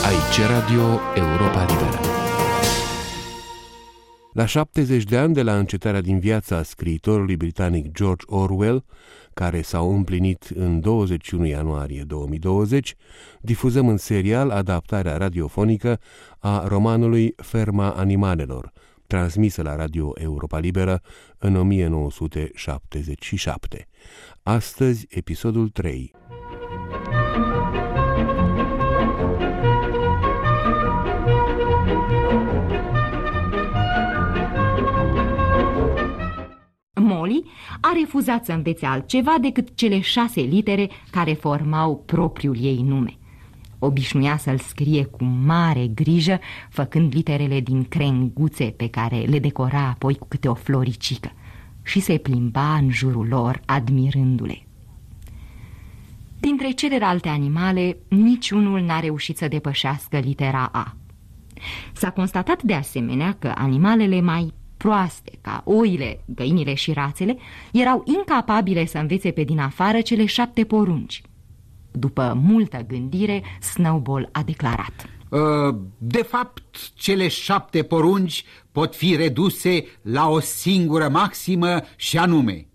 Aici Radio Europa Liberă. La 70 de ani de la încetarea din viața scriitorului britanic George Orwell, care s-au împlinit în 21 ianuarie 2020, difuzăm în serial adaptarea radiofonică a romanului Ferma animalelor, transmisă la Radio Europa Liberă în 1977. Astăzi, episodul 3. Molly a refuzat să învețe altceva decât cele 6 litere care formau propriul ei nume. Obișnuia să-l scrie cu mare grijă, făcând literele din crenguțe pe care le decora apoi cu câte o floricică și se plimba în jurul lor admirându-le. Dintre celelalte animale, niciunul n-a reușit să depășească litera A. S-a constatat de asemenea că animalele mai proaste, ca oile, găinile și rațele, erau incapabile să învețe pe din afară cele 7 porunci. După multă gândire, Snowball a declarat: De fapt, cele 7 porunci pot fi reduse la o singură maximă și anume: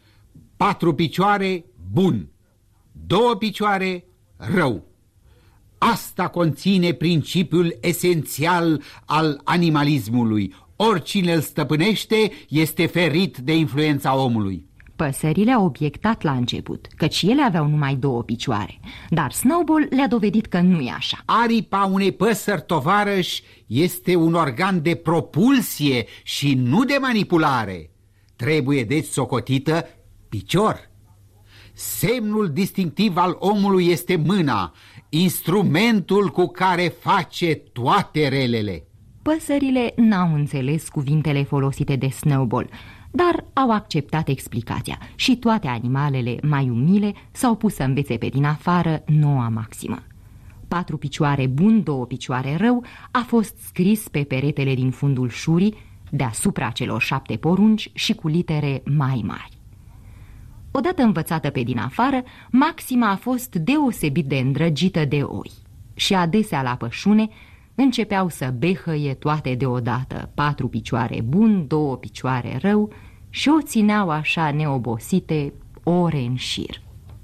4 picioare, bun; 2 picioare, rău. Asta conține principiul esențial al animalismului. Oricine îl stăpânește este ferit de influența omului. Păsările au obiectat la început, căci ele aveau numai 2 picioare, dar Snowball le-a dovedit că nu e așa. Aripa unei păsări tovarăși este un organ de propulsie și nu de manipulare. Trebuie deci socotită picior. Semnul distinctiv al omului este mâna, instrumentul cu care face toate relele. Păsările n-au înțeles cuvintele folosite de Snowball, dar au acceptat explicația și toate animalele mai umile s-au pus să învețe pe din afară noua maximă. 4 picioare bun, 2 picioare rău a fost scris pe peretele din fundul șurii, deasupra celor 7 porunci și cu litere mai mari. Odată învățată pe din afară, maxima a fost deosebit de îndrăgită de oi și adesea la pășune începeau să behăie toate deodată, 4 picioare bun, 2 picioare rău, și o țineau așa neobosite ore în șir.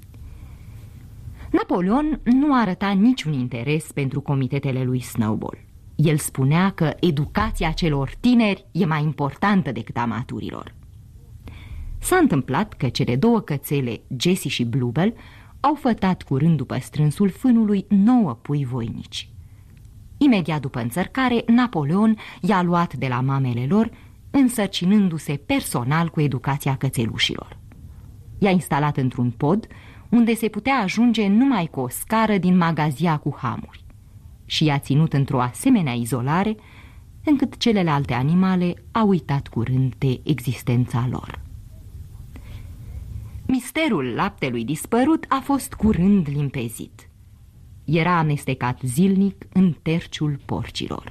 Napoleon nu arăta niciun interes pentru comitetele lui Snowball. El spunea că educația celor tineri e mai importantă decât a maturilor. S-a întâmplat că cele 2 cățele, Jessie și Bluebell, au fătat curând după strânsul fânului 9 pui voinici. Imediat după înțărcare, Napoleon i-a luat de la mamele lor, însărcinându-se personal cu educația cățelușilor. I-a instalat într-un pod, unde se putea ajunge numai cu o scară din magazia cu hamuri, și i-a ținut într-o asemenea izolare, încât celelalte animale au uitat curând de existența lor. Misterul laptelui dispărut a fost curând limpezit. Era amestecat zilnic în terciul porcilor.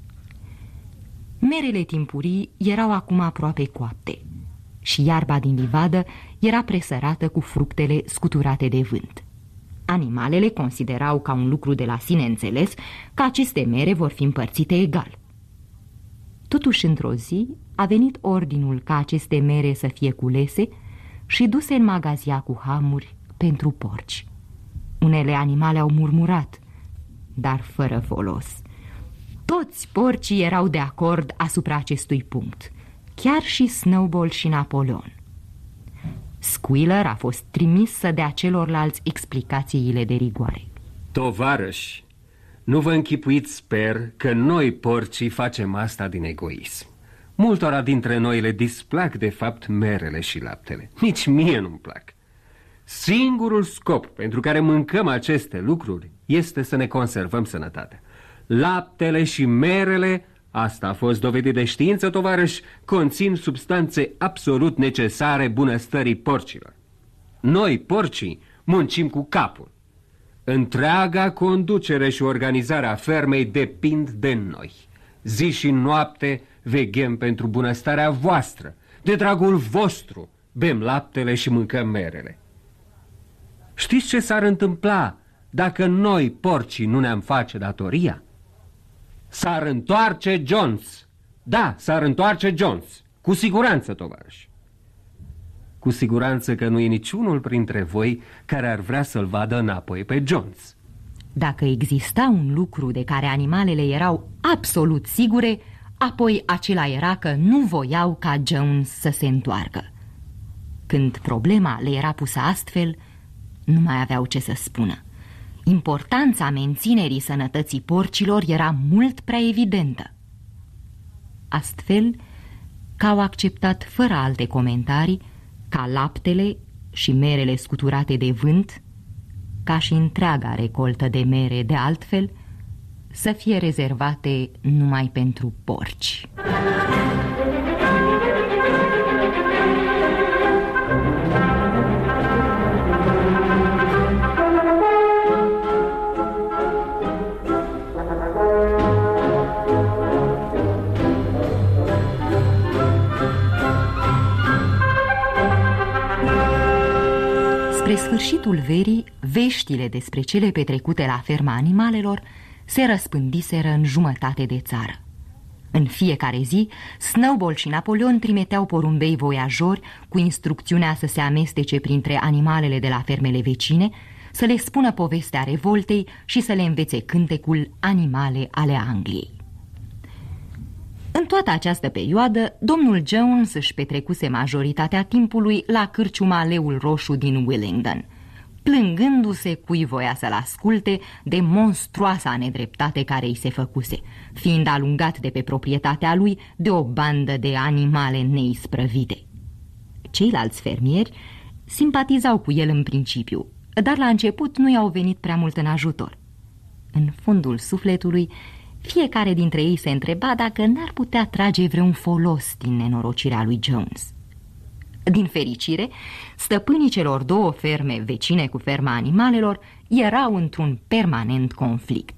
Merele timpurii erau acum aproape coapte și iarba din livadă era presărată cu fructele scuturate de vânt. Animalele considerau ca un lucru de la sine înțeles că aceste mere vor fi împărțite egal. Totuși, într-o zi a venit ordinul ca aceste mere să fie culese și duse în magazia cu hamuri pentru porci. Unele animale au murmurat, dar fără folos. Toți porcii erau de acord asupra acestui punct, chiar și Snowball și Napoleon. Squealer a fost trimis să dea celorlalți explicațiile de rigoare. Tovarăși, nu vă închipuiți, sper, că noi porcii facem asta din egoism. Multora dintre noi le displac de fapt merele și laptele. Nici mie nu-mi plac. Singurul scop pentru care mâncăm aceste lucruri este să ne conservăm sănătatea. Laptele și merele, asta a fost dovedit de știință, tovarăși, conțin substanțe absolut necesare bunăstării porcilor. Noi, porcii, muncim cu capul. Întreaga conducere și organizare a fermei depind de noi. Zi și noapte veghem pentru bunăstarea voastră. De dragul vostru bem laptele și mâncăm merele. Știți ce s-ar întâmpla dacă noi, porcii, nu ne-am face datoria? S-ar întoarce Jones. Da, s-ar întoarce Jones. Cu siguranță, tovarăși. Cu siguranță că nu e niciunul printre voi care ar vrea să-l vadă înapoi pe Jones. Dacă exista un lucru de care animalele erau absolut sigure, apoi acela era că nu voiau ca Jones să se întoarcă. Când problema le era pusă astfel, nu mai aveau ce să spună. Importanța menținerii sănătății porcilor era mult prea evidentă. Astfel că au acceptat fără alte comentarii ca laptele și merele scuturate de vânt, ca și întreaga recoltă de mere de altfel, să fie rezervate numai pentru porci. Spre sfârșitul verii, veștile despre cele petrecute la ferma animalelor se răspândiseră în jumătate de țară. În fiecare zi, Snowball și Napoleon trimiteau porumbei voiajori cu instrucțiunea să se amestece printre animalele de la fermele vecine, să le spună povestea revoltei și să le învețe cântecul Animale ale Angliei. În toată această perioadă, domnul Jones își petrecuse majoritatea timpului la cârciuma Leul Roșu din Willingdon, plângându-se cui voia să-l asculte de monstruoasa nedreptate care îi se făcuse, fiind alungat de pe proprietatea lui de o bandă de animale neisprăvite. Ceilalți fermieri simpatizau cu el în principiu, dar la început nu i-au venit prea mult în ajutor. În fundul sufletului, fiecare dintre ei se întreba dacă n-ar putea trage vreun folos din nenorocirea lui Jones. Din fericire, stăpânii celor două ferme vecine cu ferma animalelor erau într-un permanent conflict.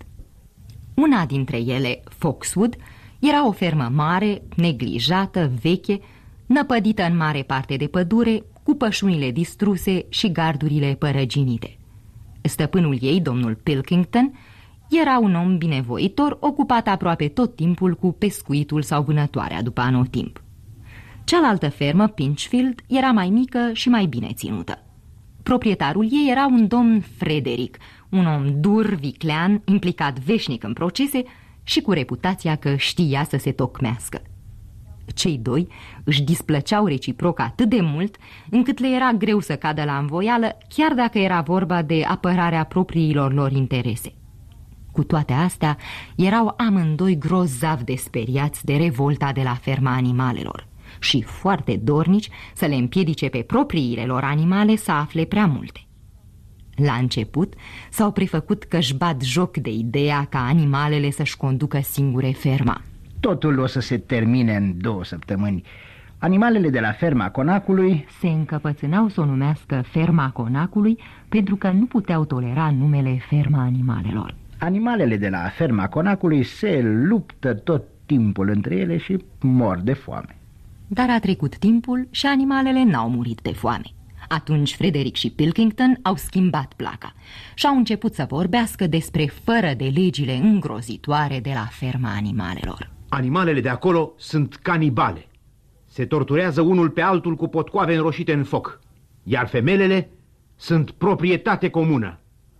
Una dintre ele, Foxwood, era o fermă mare, neglijată, veche, năpădită în mare parte de pădure, cu pășunile distruse și gardurile părăginite. Stăpânul ei, domnul Pilkington, era un om binevoitor, ocupat aproape tot timpul cu pescuitul sau vânătoarea după anotimp. Cealaltă fermă, Pinchfield, era mai mică și mai bine ținută. Proprietarul ei era un domn Frederick, un om dur, viclean, implicat veșnic în procese și cu reputația că știa să se tocmească. Cei doi își displăceau reciproc atât de mult încât le era greu să cadă la învoială, chiar dacă era vorba de apărarea propriilor lor interese. Cu toate astea, erau amândoi grozav de speriați de revolta de la ferma animalelor și foarte dornici să le împiedice pe propriile lor animale să afle prea multe. La început s-au prefăcut că-și bat joc de ideea ca animalele să-și conducă singure ferma. Totul o să se termine în 2 săptămâni. Animalele de la ferma Conacului se încăpățânau să o numească ferma Conacului pentru că nu puteau tolera numele ferma animalelor. Animalele de la ferma Conacului se luptă tot timpul între ele și mor de foame. Dar a trecut timpul și animalele n-au murit de foame. Atunci Frederick și Pilkington au schimbat placa și au început să vorbească despre fără de legile îngrozitoare de la ferma animalelor. Animalele de acolo sunt canibale. Se torturează unul pe altul cu potcoave înroșite în foc, iar femelele sunt proprietate comună.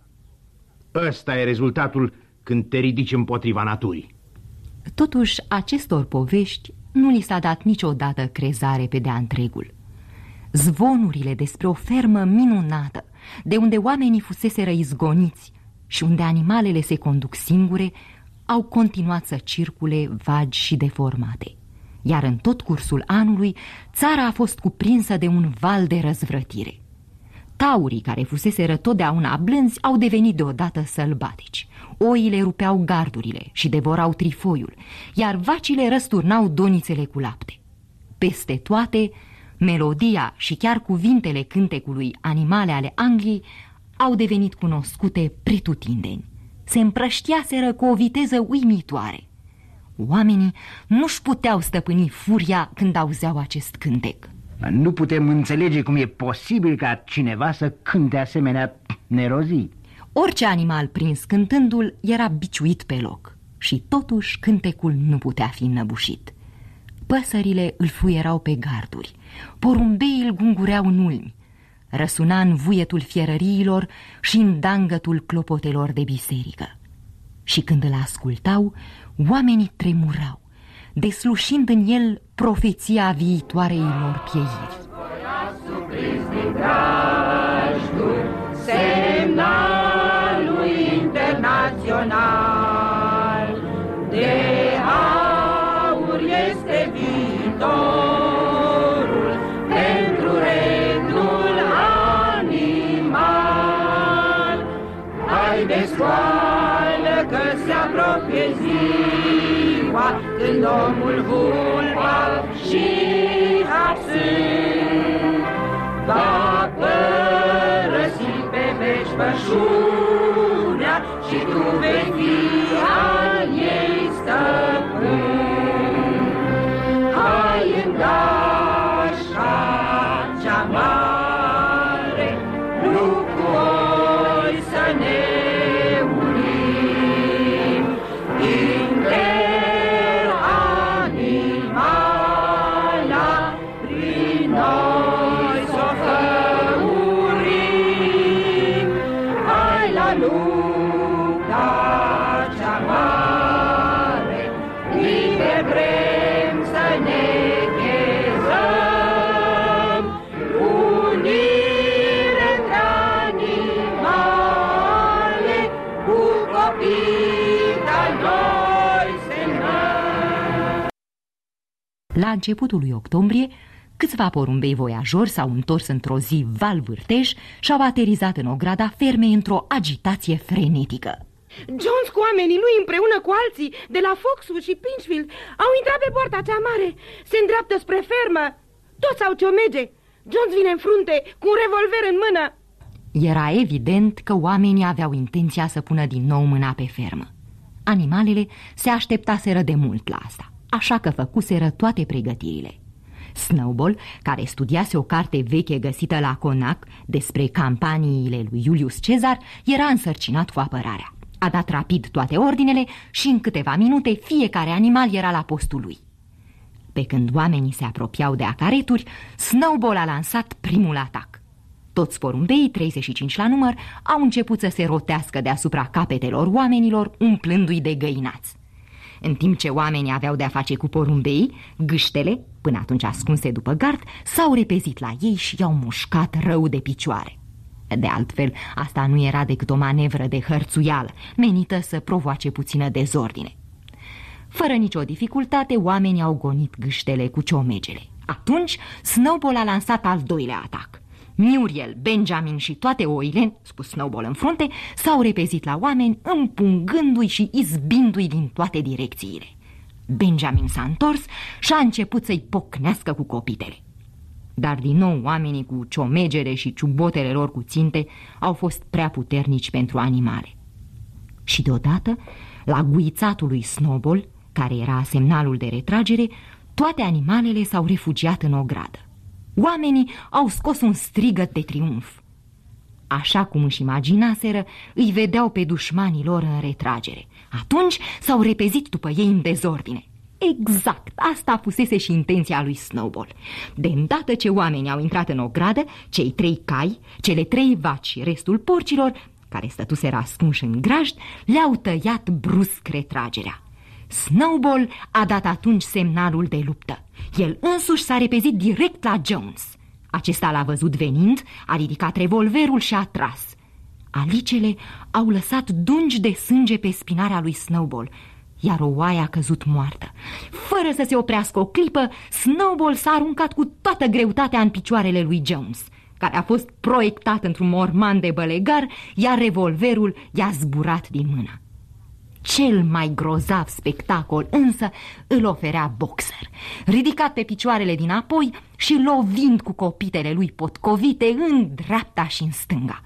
Ăsta e rezultatul când te ridici împotriva naturii. Totuși, acestor povești nu li s-a dat niciodată crezare pe de-a întregul. Zvonurile despre o fermă minunată, de unde oamenii fuseseră izgoniți și unde animalele se conduc singure, au continuat să circule vagi și deformate. Iar în tot cursul anului, țara a fost cuprinsă de un val de răzvrătire. Taurii, care fuseseră totdeauna blânzi, au devenit deodată sălbatici. Oile rupeau gardurile și devorau trifoiul, iar vacile răsturnau donițele cu lapte. Peste toate, melodia și chiar cuvintele cântecului Animale ale Angliei au devenit cunoscute pretutindeni. Se împrăștiaseră cu o viteză uimitoare. Oamenii nu-și puteau stăpâni furia când auzeau acest cântec. Nu putem înțelege cum e posibil ca cineva să cânte asemenea nerozii. Orice animal prins cântându-l era biciuit pe loc și totuși cântecul nu putea fi înnăbușit. Păsările îl fluierau pe garduri, porumbeii îl gungureau în ulmi, răsuna în vuietul fierăriilor și în dangătul clopotelor de biserică. Și când îl ascultau, oamenii tremurau, deslușind în el profeția viitoarei lor pieiri. Semnalul internațional de aur este viitorul pentru regnul animal. Haideți, scoală că se apropie ziua când omul vulpa și absânt va părăsi pe veci pășunea și tu vei fi al ei stăpân. Hai în gașca cea mare, nu cu oi să ne unim, interanimala prin noi s-o făurim. Hai la lupta cea mare, liber vrem să ne chezăm, unire între animale, cu copii de-al noi semnăm. La începutul lui octombrie, câțiva porumbei voiajori s-au întors într-o zi val vârtej și au aterizat în ograda fermei într-o agitație frenetică. Jones cu oamenii lui împreună cu alții de la Foxwood și Pinchfield au intrat pe poarta cea mare. Se îndreaptă spre fermă. Toți au ciomege. Jones vine în frunte cu un revolver în mână. Era evident că oamenii aveau intenția să pună din nou mâna pe fermă. Animalele se așteptaseră de mult la asta, așa că făcuseră toate pregătirile. Snowball, care studiase o carte veche găsită la Conac despre campaniile lui Iulius Cezar, era însărcinat cu apărarea. A dat rapid toate ordinele și în câteva minute fiecare animal era la postul lui. Pe când oamenii se apropiau de acareturi, Snowball a lansat primul atac. Toți porumbeii, 35 la număr, au început să se rotească deasupra capetelor oamenilor, umplându-i de găinați. În timp ce oamenii aveau de-a face cu porumbeii, gâștele, până atunci ascunse după gard, s-au repezit la ei și i-au mușcat rău de picioare. De altfel, asta nu era decât o manevră de hărțuială, menită să provoace puțină dezordine. Fără nicio dificultate, oamenii au gonit gâștele cu ciomegele. Atunci, Snowball a lansat al doilea atac. Muriel, Benjamin și toate oile, spus Snowball în frunte, s-au repezit la oameni, împungându-i și izbindu-i din toate direcțiile. Benjamin s-a întors și a început să-i pocnească cu copitele. Dar din nou oamenii cu ciomegere și ciubotele lor cu ținte au fost prea puternici pentru animale. Și deodată, la guițatul lui Snowball, care era semnalul de retragere, toate animalele s-au refugiat în ogradă. Oamenii au scos un strigăt de triumf. Așa cum își imaginaseră, îi vedeau pe dușmanii lor în retragere. Atunci s-au repezit după ei în dezordine. Exact, asta fusese și intenția lui Snowball. De îndată ce oamenii au intrat în ogradă, cei 3 cai, cele 3 vaci și restul porcilor, care stătuseră ascunși în grajd, le-au tăiat brusc retragerea. Snowball a dat atunci semnalul de luptă. El însuși s-a repezit direct la Jones. Acesta l-a văzut venind, a ridicat revolverul și a tras. Alicele au lăsat dungi de sânge pe spinarea lui Snowball, iar o oaie a căzut moartă. Fără să se oprească o clipă, Snowball s-a aruncat cu toată greutatea în picioarele lui Jones, care a fost proiectat într-un morman de bălegar, iar revolverul i-a zburat din mână. Cel mai grozav spectacol însă îl oferea Boxer, ridicat pe picioarele dinapoi și lovind cu copitele lui potcovite în dreapta și în stânga.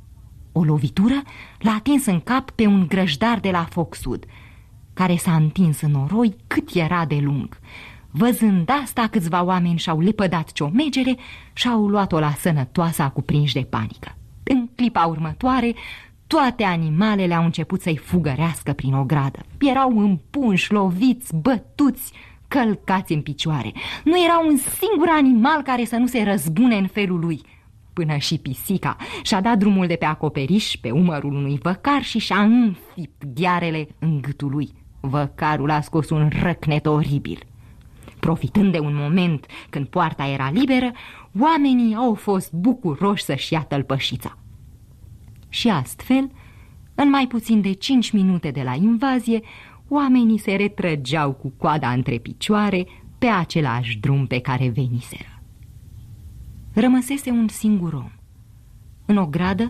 O lovitură l-a atins în cap pe un grăjdar de la Foxwood, care s-a întins în noroi cât era de lung. Văzând asta, câțiva oameni și-au lepădat ciomegele și-au luat-o la sănătoasa cuprinși de panică. În clipa următoare, toate animalele au început să-i fugărească prin ogradă. Erau împunși, loviți, bătuți, călcați în picioare. Nu era un singur animal care să nu se răzbune în felul lui. Până și pisica și-a dat drumul de pe acoperiș pe umărul unui văcar și și-a înfipt ghearele în gâtul lui. Văcarul a scos un răcnet oribil. Profitând de un moment când poarta era liberă, oamenii au fost bucuroși să-și ia tălpășița. Și astfel, în mai puțin de 5 minute de la invazie, oamenii se retrăgeau cu coada între picioare pe același drum pe care veniseră. Rămăsese un singur om. În ogradă,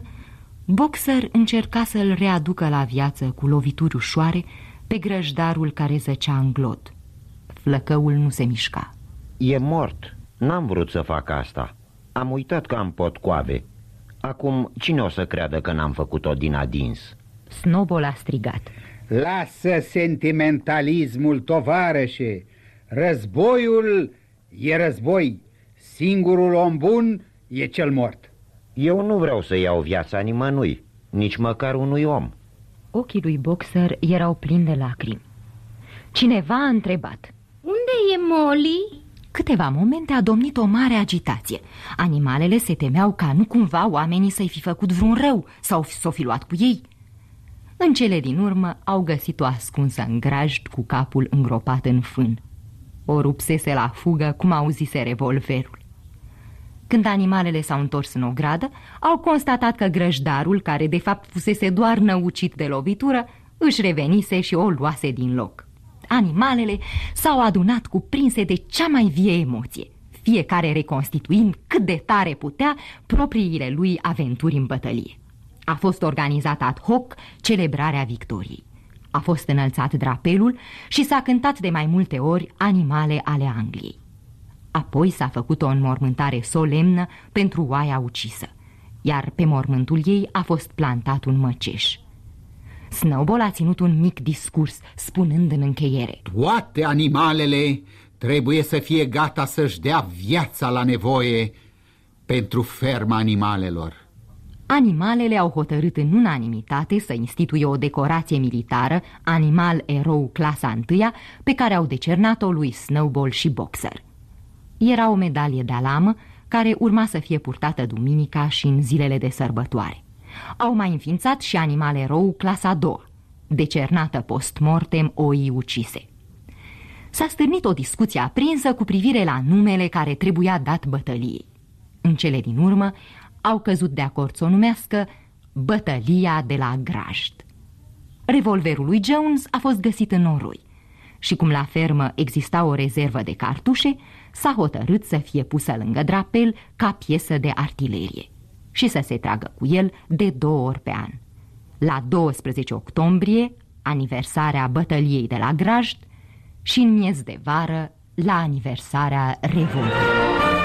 Boxer încerca să-l readucă la viață cu lovituri ușoare pe grăjdarul care zăcea în glod. Flăcăul nu se mișca. E mort. N-am vrut să fac asta. Am uitat că am potcoave. Acum cine o să creadă că n-am făcut-o din adins? Snowball a strigat. Lasă sentimentalismul, tovarășe. Războiul e război. Singurul om bun e cel mort. Eu nu vreau să iau viața nimănui, nici măcar unui om. Ochii lui Boxer erau plini de lacrimi. Cineva a întrebat. Unde e Molly? Câteva momente a domnit o mare agitație. Animalele se temeau ca nu cumva oamenii să-i fi făcut vreun rău sau s-o fi luat cu ei. În cele din urmă au găsit-o ascunsă în grajd cu capul îngropat în fân. O rupsese la fugă cum auzise revolverul. Când animalele s-au întors în ogradă, au constatat că grăjdarul, care de fapt fusese doar năucit de lovitură, își revenise și o luase din loc. Animalele s-au adunat cuprinse de cea mai vie emoție, fiecare reconstituind cât de tare putea propriile lui aventuri în bătălie. A fost organizat ad hoc celebrarea victoriei. A fost înălțat drapelul și s-a cântat de mai multe ori Animale ale Angliei. Apoi s-a făcut o înmormântare solemnă pentru oaia ucisă, iar pe mormântul ei a fost plantat un măceș. Snowball a ținut un mic discurs, spunând în încheiere: toate animalele trebuie să fie gata să-și dea viața la nevoie pentru ferma animalelor. Animalele au hotărât în unanimitate să instituie o decorație militară, animal erou clasa 1, pe care au decernat-o lui Snowball și Boxer. Era o medalie de alamă care urma să fie purtată duminica și în zilele de sărbătoare. Au mai înființat și animal erou clasa 2, decernată post-mortem oii ucise. S-a stârnit o discuție aprinsă cu privire la numele care trebuia dat bătăliei. În cele din urmă au căzut de acord să o numească Bătălia de la Grajd. Revolverul lui Jones a fost găsit în noroi și cum la fermă exista o rezervă de cartușe, s-a hotărât să fie pusă lângă drapel ca piesă de artilerie și să se tragă cu el de 2 ori pe an. La 12 octombrie, aniversarea bătăliei de la Grajd, și în miez de vară, la aniversarea revoltei.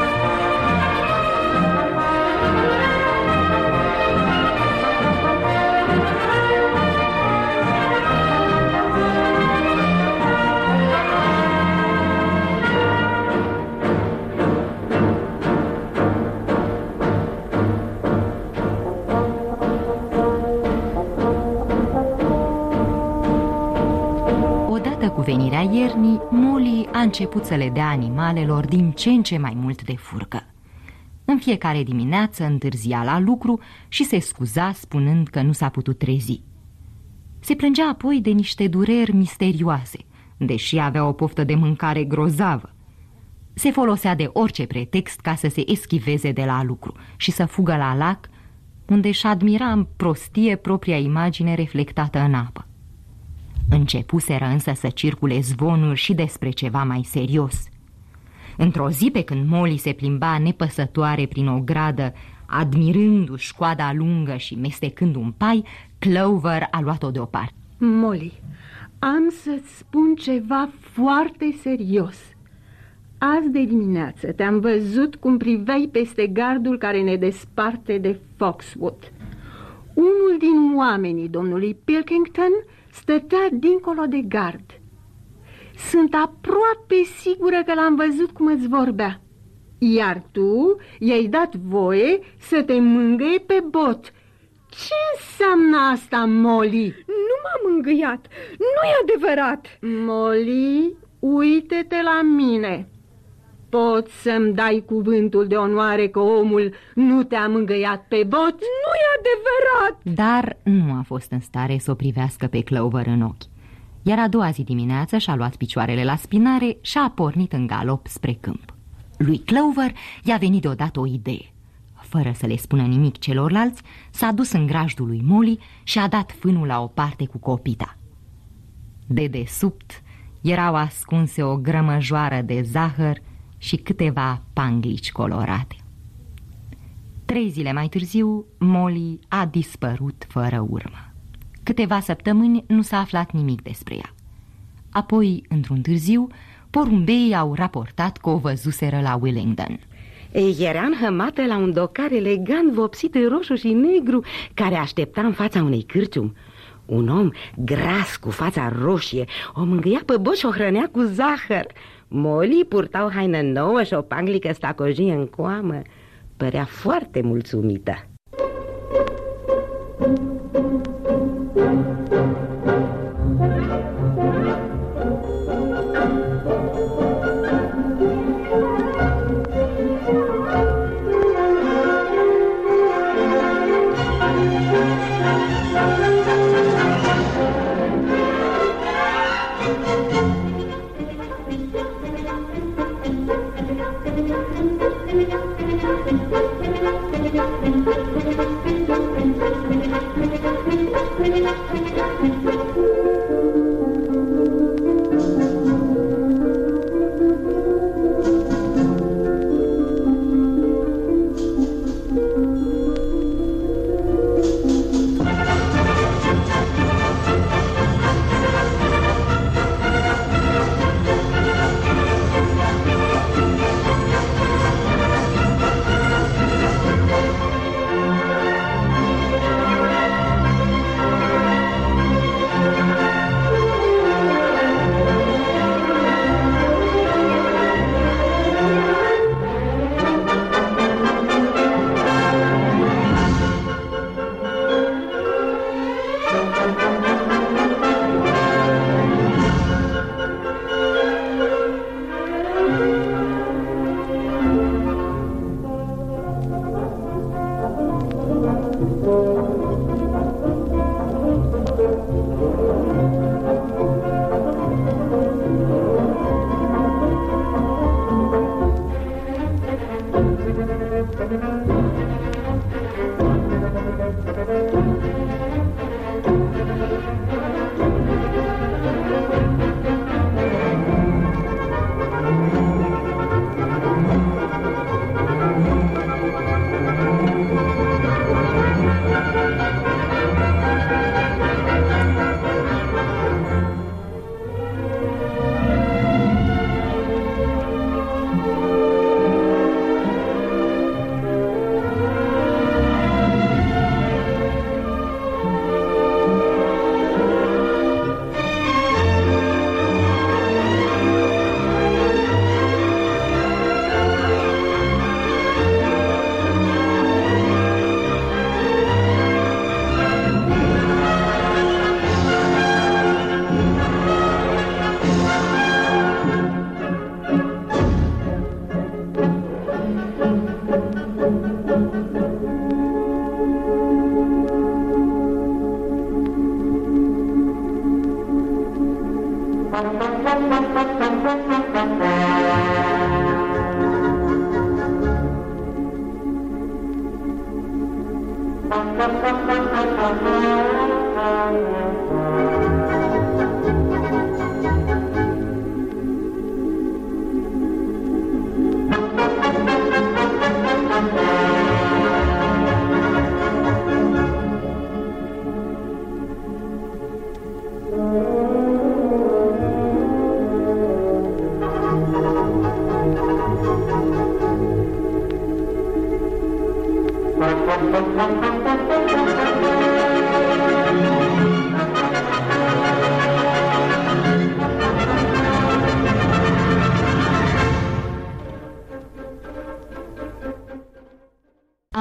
Cu venirea iernii, Molly a început să le dea animalelor din ce în ce mai mult de furcă. În fiecare dimineață întârzia la lucru și se scuza spunând că nu s-a putut trezi. Se plângea apoi de niște dureri misterioase, deși avea o poftă de mâncare grozavă. Se folosea de orice pretext ca să se eschiveze de la lucru și să fugă la lac, unde își admira în prostie propria imagine reflectată în apă. Începuseră însă să circule zvonuri și despre ceva mai serios. Într-o zi, pe când Molly se plimba nepăsătoare prin o gradă, admirându-și coada lungă și mestecând un pai, Clover a luat-o deoparte. Molly, am să-ți spun ceva foarte serios. Azi de dimineață te-am văzut cum priveai peste gardul care ne desparte de Foxwood. Unul din oamenii domnului Pilkington stătea dincolo de gard. Sunt aproape sigură că l-am văzut cum îți vorbea. Iar tu i-ai dat voie să te mângâie pe bot. Ce înseamnă asta, Molly? Nu m-am îngâiat, nu-i adevărat. Molly, uite-te la mine. Poți să-mi dai cuvântul de onoare că omul nu te-a mângâiat pe bot? Nu-i adevărat! Dar nu a fost în stare să o privească pe Clover în ochi. Iar a doua zi dimineață și-a luat picioarele la spinare și a pornit în galop spre câmp. Lui Clover i-a venit deodată o idee. Fără să le spună nimic celorlalți, s-a dus în grajdul lui Molly și a dat fânul la o parte cu copita. De desubt erau ascunse o grămăjoară de zahăr și câteva panglici colorate. 3 zile mai târziu, Molly a dispărut fără urmă. Câteva săptămâni nu s-a aflat nimic despre ea. Apoi, într-un târziu, porumbeii au raportat că o văzuseră la Willingdon. Era înhămată la un docar elegant vopsit în roșu și negru, care aștepta în fața unei cârciumi. Un om gras cu fața roșie o mângâia pe bot și o hrănea cu zahăr. Molly purta o haină nouă și o panglică stacojie în coamă. Părea foarte mulțumită.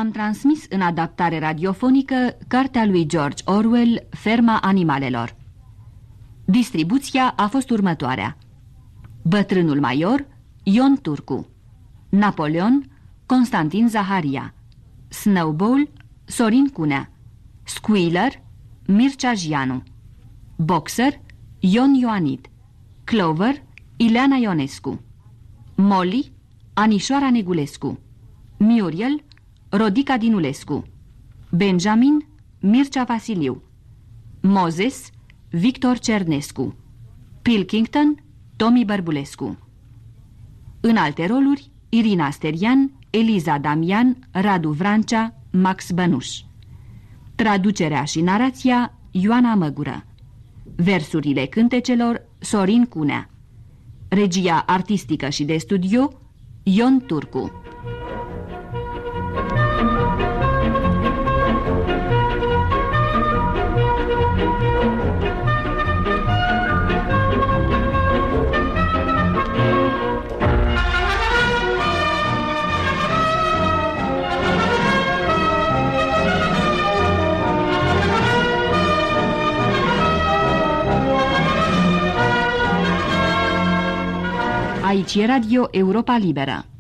v-am transmis în adaptare radiofonică cartea lui George Orwell, Ferma animalelor. Distribuția a fost următoarea: Bătrânul Maior, Ion Turcu; Napoleon, Constantin Zaharia; Snowball, Sorin Cunea; Squealer, Mircea Jianu; Boxer, Ion Ioanid; Clover, Ileana Ionescu; Molly, Anișoara Negulescu; Muriel, Rodica Dinulescu; Benjamin, Mircea Vasiliu; Moses, Victor Cernescu; Pilkington, Tomi Bărbulescu. În alte roluri, Irina Sterian, Eliza Damian, Radu Vrancea, Max Bănuș. Traducerea și narația, Ioana Măgură. Versurile cântecelor, Sorin Cunea. Regia artistică și de studio, Ion Turcu. Aici e Radio Europa Liberă.